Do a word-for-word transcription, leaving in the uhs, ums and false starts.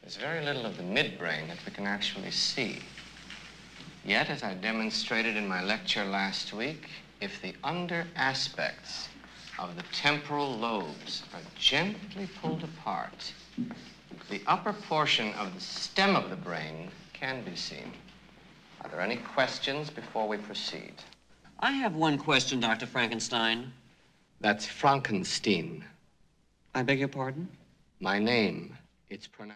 There's very little of the midbrain that we can actually see. Yet, as I demonstrated in my lecture last week, if the under aspects of the temporal lobes are gently pulled apart, the upper portion of the stem of the brain can be seen. Are there any questions before we proceed? I have one question, Doctor Frankenstein. That's Frankenstein. I beg your pardon? My name, it's pronounced...